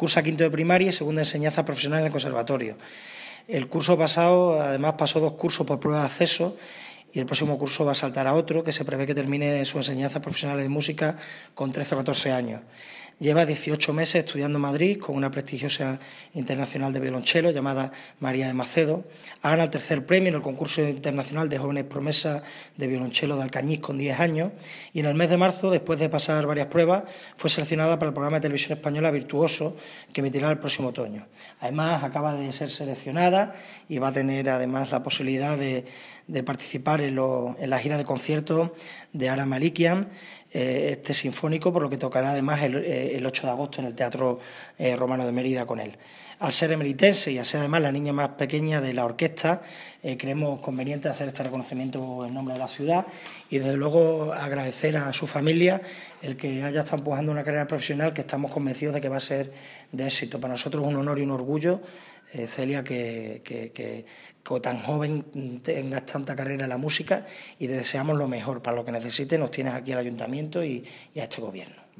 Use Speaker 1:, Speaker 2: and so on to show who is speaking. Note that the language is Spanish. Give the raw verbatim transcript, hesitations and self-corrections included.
Speaker 1: Cursa quinto de primaria y segundo de enseñanza profesional en el conservatorio. El curso pasado, además, pasó dos cursos por prueba de acceso y el próximo curso va a saltar a otro, que se prevé que termine su enseñanza profesional de música con trece o catorce años. Lleva dieciocho meses estudiando en Madrid con una prestigiosa internacional de violonchelo llamada María de Macedo. Ha ganado el tercer premio en el concurso internacional de jóvenes promesas de violonchelo de Alcañiz con diez años y en el mes de marzo, después de pasar varias pruebas, fue seleccionada para el programa de televisión española Virtuoso, que emitirá el próximo otoño. Además, acaba de ser seleccionada y va a tener además la posibilidad de, de participar en, lo, en la gira de conciertos de Ara Malikian, este sinfónico, por lo que tocará además el, el ocho de agosto en el Teatro eh, Romano de Mérida con él. Al ser emeritense y a ser además la niña más pequeña de la orquesta, eh, creemos conveniente hacer este reconocimiento en nombre de la ciudad y desde luego agradecer a su familia el que haya estado empujando una carrera profesional que estamos convencidos de que va a ser de éxito. Para nosotros es un honor y un orgullo, eh, Celia, que, que, que, que tan joven tengas tanta carrera en la música y te deseamos lo mejor. Para lo que necesites nos tienes aquí al Ayuntamiento y, y a este Gobierno.